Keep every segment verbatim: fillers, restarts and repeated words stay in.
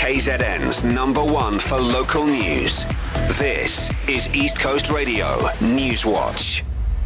K Z N's number one for local news. This is East Coast Radio News Watch.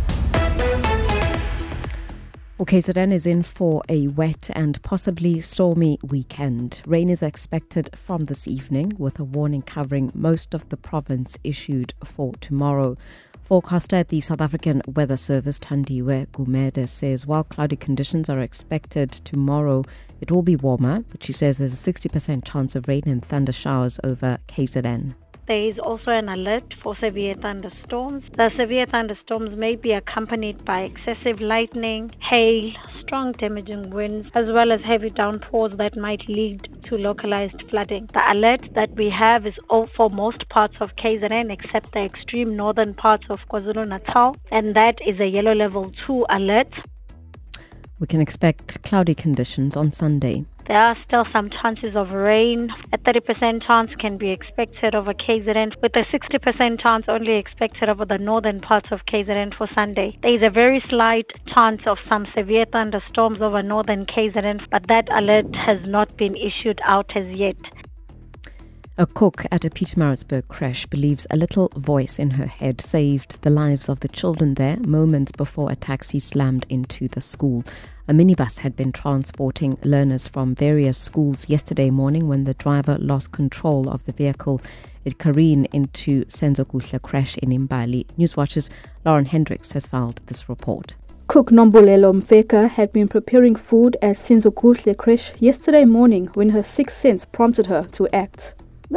Well, K Z N is in for a wet and possibly stormy weekend. Rain is expected from this evening, with a warning covering most of the province issued for tomorrow. Forecaster at the South African Weather Service, Thandiwe Gumede, says while cloudy conditions are expected tomorrow, it will be warmer, but she says there's a sixty percent chance of rain and thunder showers over K Z N. There is also an alert for severe thunderstorms. The severe thunderstorms may be accompanied by excessive lightning, hail, strong damaging winds, as well as heavy downpours that might lead to localized flooding. The alert that we have is all for most parts of K Z N except the extreme northern parts of KwaZulu-Natal, and that is a yellow level two alert. We can expect cloudy conditions on Sunday. There are still some chances of rain. A thirty percent chance can be expected over K Z N, with a sixty percent chance only expected over the northern parts of K Z N for Sunday. There is a very slight chance of some severe thunderstorms over northern K Z N, but that alert has not been issued out as yet. A cook at a Pietermaritzburg creche believes a little voice in her head saved the lives of the children there moments before a taxi slammed into the school. A minibus had been transporting learners from various schools yesterday morning when the driver lost control of the vehicle. It careened into Senzo Kuhle creche in Imbali. Newswatch's Lauren Hendricks has filed this report. Cook Nombulelo Mfeka had been preparing food at Senzo Kuhle creche yesterday morning when her sixth sense prompted her to act.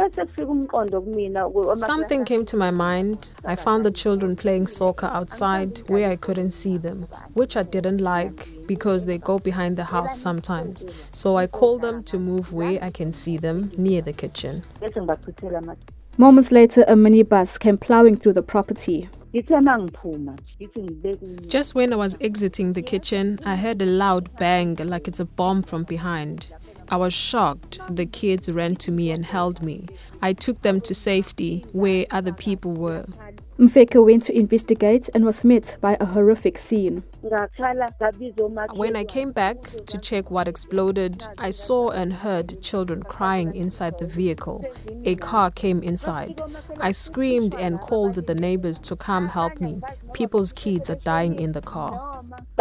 Something came to my mind. I found the children playing soccer outside where I couldn't see them, which I didn't like because they go behind the house sometimes. So I called them to move where I can see them near the kitchen. Moments later, a minibus came plowing through the property. Just when I was exiting the kitchen, I heard a loud bang like it's a bomb from behind. I was shocked. The kids ran to me and held me. I took them to safety where other people were. Mfeka went to investigate and was met by a horrific scene. When I came back to check what exploded, I saw and heard children crying inside the vehicle. A car came inside. I screamed and called the neighbors to come help me. People's kids are dying in the car.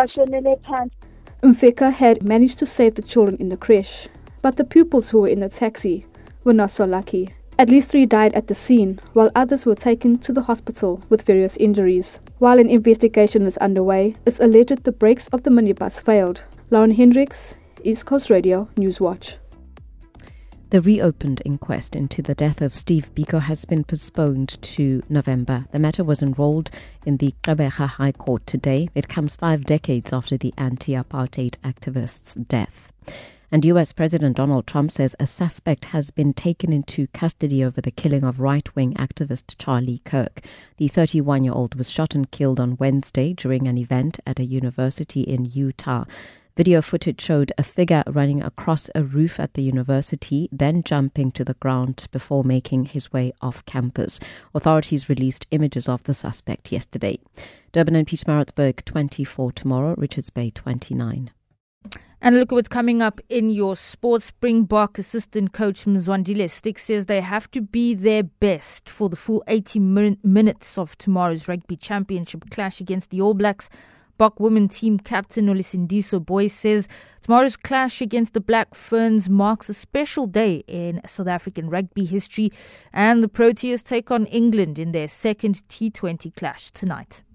Mfeka had managed to save the children in the creche, but the pupils who were in the taxi were not so lucky. At least three died at the scene, while others were taken to the hospital with various injuries. While an investigation is underway, it's alleged the brakes of the minibus failed. Lauren Hendricks, East Coast Radio Newswatch. The reopened inquest into the death of Steve Biko has been postponed to November. The matter was enrolled in the Gqeberha High Court today. It comes five decades after the anti-apartheid activist's death. And U S President Donald Trump says a suspect has been taken into custody over the killing of right-wing activist Charlie Kirk. The thirty-one-year-old was shot and killed on Wednesday during an event at a university in Utah. Video footage showed a figure running across a roof at the university, then jumping to the ground before making his way off campus. Authorities released images of the suspect yesterday. Durban and Pietermaritzburg twenty-four tomorrow, Richards Bay twenty-nine. And look at what's coming up in your sports. Springbok assistant coach Mzwandile Stick says they have to be their best for the full eighty min- minutes of tomorrow's rugby championship clash against the All Blacks. Bok women team captain Olisindiso Boy says tomorrow's clash against the Black Ferns marks a special day in South African rugby history, and the Proteas take on England in their second T twenty clash tonight.